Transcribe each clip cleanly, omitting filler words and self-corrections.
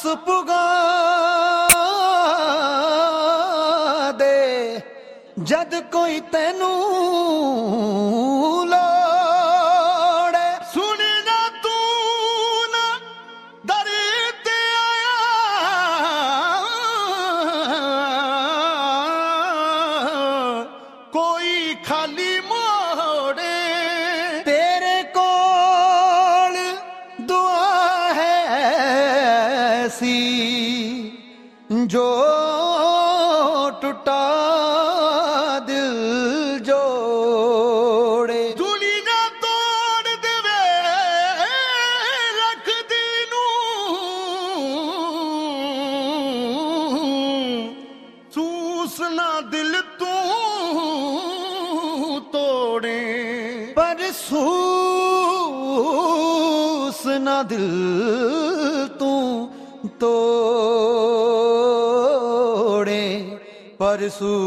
ਪੁਗਾ ਦੇ ਜਦ ਕੋਈ ਤੈਨੂੰ ਲੋੜੇ। ਸੁਣ ਨਾ ਤੂੰ ਨਾ ਦਰ ਤੇ ਆਇਆ ਕੋਈ ਖਾਲੀ ਮੋੜੇ। ਤੇਰੇ ਕੋਲ ਦੁਆ ਹੈ ਸੀ ਜੋ ਟੁੱਟਾ ਦਿਲ ਜੋੜੇ। ਦੁਨੀ ਨਾ ਤੋੜ ਦੇਵੇ ਰੱਖ ਦਿਲ ਨੂੰ ਸੂਸ ਨਾ ਦਿਲ ਤੂੰ ਤੋੜੇ। ਪਰ ਸੂਸ ਨਾ ਦਿਲ ਤੂੰ ਤੋੜੇ। ਪਰ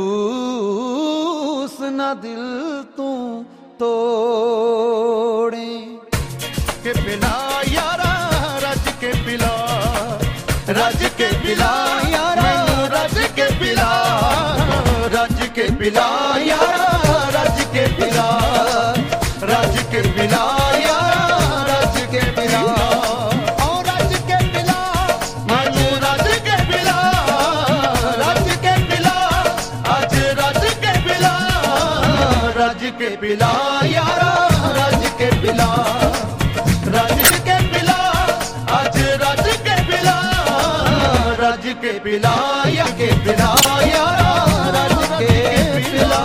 ਸੂਸ ਨਾ ਦਿਲ ਤੂੰ ਤੋੜੇ। ਕੇ ਪਿਲਾ ਯਾਰਾ ਰੱਜ ਕੇ ਪਿਲਾ, ਰੱਜ ਕੇ ਪਿਲਾ ਯਾਰਾ ਰੱਜ ਕੇ ਪਿਲਾ, ਰੱਜ ਕੇ ਪਿਲਾ ਯਾਰਾ ਰੱਜ ਕੇ ਪਿਲਾ, ਰੱਜ ਕੇ ਪਿਲਾ ਯਾਰਾ ਰੱਜ ਕੇ ਪਿਲਾ। ਰੱਜ ਕੇ ਪਿਲਾ ਯਾਰਾ ਰੱਜ ਕੇ ਪਿਲਾ, ਰੱਜ ਕੇ ਪਿਲਾ ਅੱਜ ਰੱਜ ਕੇ ਪਿਲਾ, ਰੱਜ ਕੇ ਪਿਲਾ ਯਾ ਕੇ ਪਿਲਾ ਯਾਰਾ ਰੱਜ ਕੇ ਪਿਲਾ।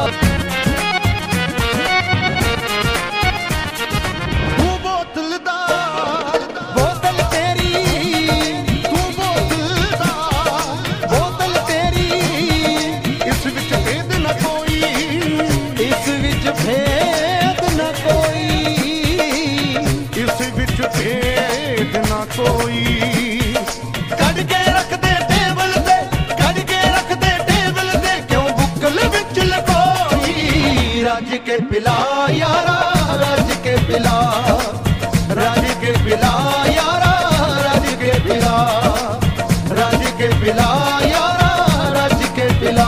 ਤੂੰ ਬੋਤਲ ਦਾ ਬੋਤਲ ਤੇਰੀ, ਤੂੰ ਬੋਤਲ ਦਾ ਬੋਤਲ ਤੇਰੀ। ਇਸ ਵਿੱਚ ਭੇਦ ਨਾ ਕੋਈ, ਇਸ ਵਿੱਚ ਭੇਦ ਨਾ ਕੋਈ, ਇਸ ਵਿੱਚ ਭੇਦ ਨਾ ਕੋਈ। ਕੱਢ ਕੇ ਰੱਖਦੇ ਟੇਬਲ ਤੇ, ਕੱਢ ਕੇ ਰੱਖਦੇ ਟੇਬਲ ਤੇ ਕਿਉਂ ਬੁੱਕਲ ਵਿੱਚ ਲਕੋਈ। ਰੱਜ ਕੇ ਪਿਲਾ ਯਾਰਾ ਰੱਜ ਕੇ ਪਿਲਾ, ਰੱਜ ਕੇ ਪਿਲਾ ਯਾਰਾ ਰੱਜ ਕੇ ਪਿਲਾ, ਰੱਜ ਕੇ ਪਿਲਾ ਯਾਰਾ ਰੱਜ ਕੇ ਪਿਲਾ।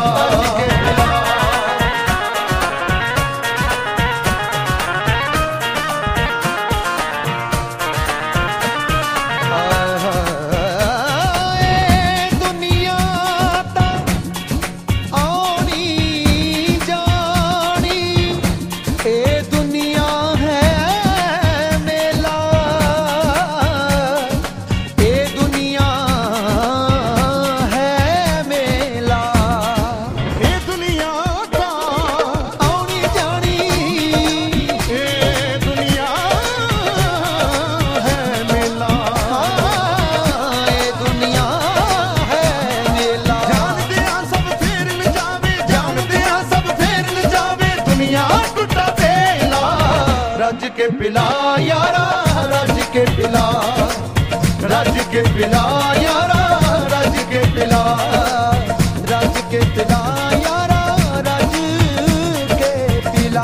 ਰੱਜ ਕੇ ਪਿਲਾ ਯਾਰਾ ਰੱਜ ਕੇ ਪਿਲਾ, ਰੱਜ ਕੇ ਪਿਲਾ ਯਾਰਾ ਰੱਜ ਕੇ ਪਿਲਾ, ਰੱਜ ਕੇ ਪਿਲਾ ਯਾਰਾ ਰੱਜ ਕੇ ਪਿਲਾ।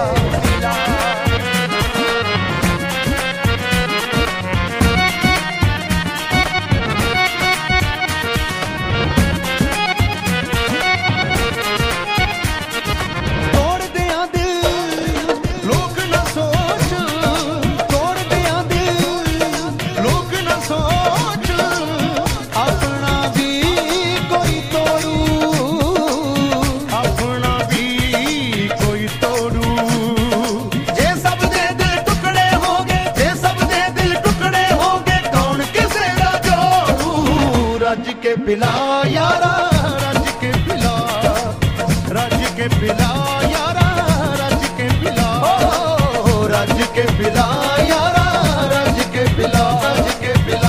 ਰੱਜ ਕੇ ਪਿਲਾ ਯਾਰਾ ਰੱਜ ਕੇ ਪਿਲਾ, ਰੱਜ ਕੇ ਪਿਲਾ ਯਾਰਾ ਰੱਜ ਕੇ ਪਿਲਾ, ਰੱਜ ਕੇ ਪਿਲਾ ਯਾਰਾ ਰੱਜ ਕੇ ਪਿਲਾ, ਰੱਜ ਕੇ ਪਿਲਾ,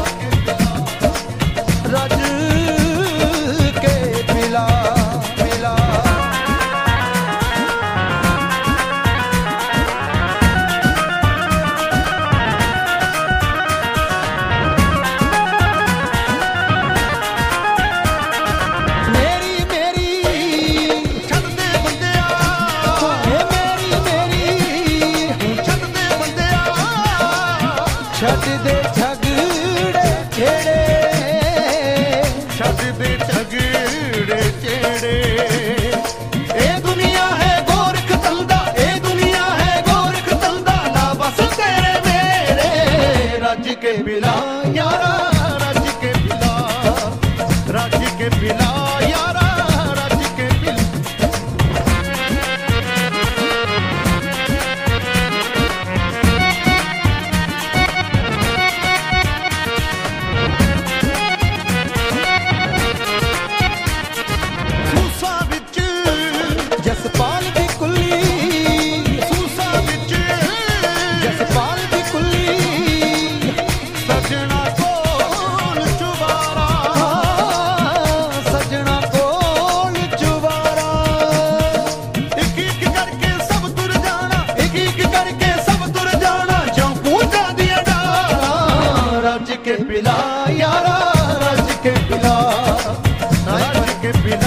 ਰੱਜ ਕੇ ਪਿਲਾ ਪਿਲਾ। ਛੱਡ ਦੇ ਝਗੜੇ ਛੇੜੇ रज के पिला यारा रज के पिला, रज के पिला यारा रज के पिला। सूसा विच जसपाल दी कुल्ली, सूसा विच जसपाल दी कुल्ली, सजना कोल चुबारा, सजना कोल चुबारा। एक एक करके सब तुर जाना, एक एक करके सब तुर जाना, जो पूजा दिया डारा रज के पिला यारा रज के पिला, रज के पिला।